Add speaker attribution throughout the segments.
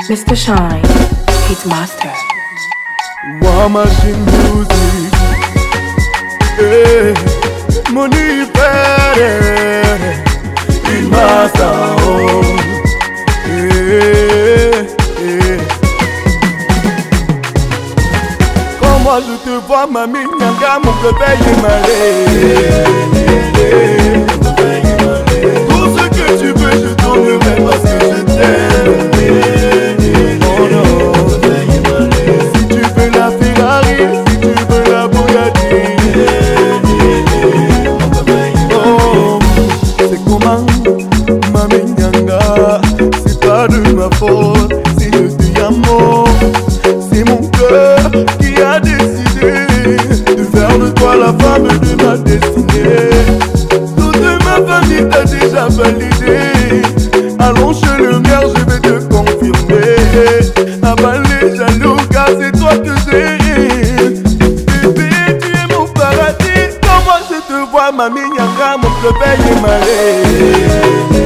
Speaker 1: Mr. Shine, Hit Master.
Speaker 2: War Machine Music. Hey, money better. Hit Master. Oh. Hey, hey. Quand moi je te vois, mamie, Nyanga, mon réveil est malé. Tout ce que tu veux, je donnerai parce que je t'aime. Oh non. Si tu veux la Ferrari, si tu veux la Bugatti. Oh, c'est comment, mamie Nyanga? C'est pas de ma faute si je dis amour. C'est mon cœur qui a décidé de faire de toi la femme de ma destinée. Toute ma famille t'a déjà validé. Allons chez le maire, je vais te confirmer. Abat les jaloux car c'est toi que j'ai. Bébé, tu es mon paradis. Quand moi je te vois, mamie Nyanga, mon réveil est malé.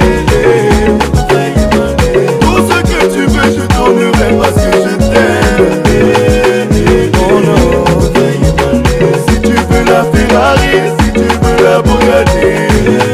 Speaker 2: Tout ce que tu veux, je donnerai parce que je t'aime. Oh non. Si tu veux la Ferrari, si tu veux la Bugatti.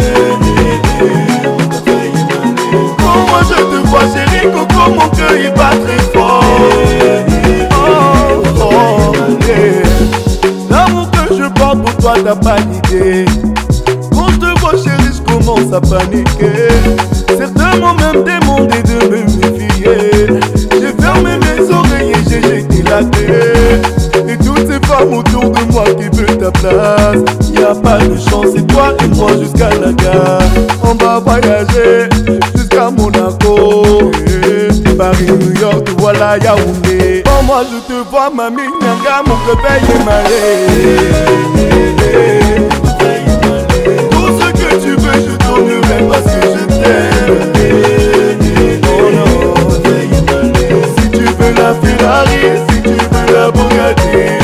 Speaker 2: Quand moi je te vois, chérie Coco, mon cœur il bat très fort. Oh, oh, yeah. L'amour que je porte pour toi, t'as pas d'idée. Quand je te vois, chérie, je commence à paniquer. Certains m'ont même demandé de me méfier. J'ai fermé mes oreilles et j'ai jeté la clé. Et toutes ces femmes autour de moi qui veulent ta place. Y'a pas de chance, c'est toi et moi jusqu'à la gare. On va voyager jusqu'à Monaco. Paris, New York, te voilà Yaoundé. Quand moi je te vois, mamie Nyanga, mon réveil est malé. Tout ce que tu veux, je donnerai parce que je t'aime. Oh non. Si tu veux la Ferrari, si tu veux la Bugatti.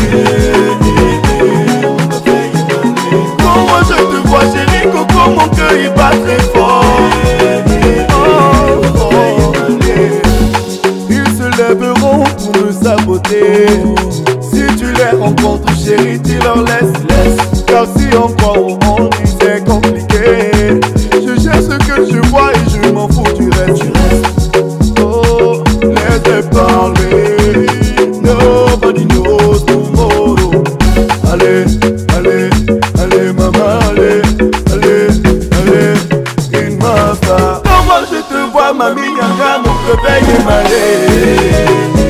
Speaker 2: Quand moi je te vois, chérie Coco, mon cœur il bat très fort. Oh, oh, yeah. Ils se lèveront pour me saboter. Si tu les rencontres, chérie, tu leur laisses. Car si on croit au monde, c'est compliqué. Je cherche ce que je vois et je m'en fous du reste. Oh, laisse-les parler. Nobody knows tomorrow. Allez, allez, allez, maman, allez, allez, allez, une master. Quand moi je te vois, mamie Nyanga, mon réveil est malé.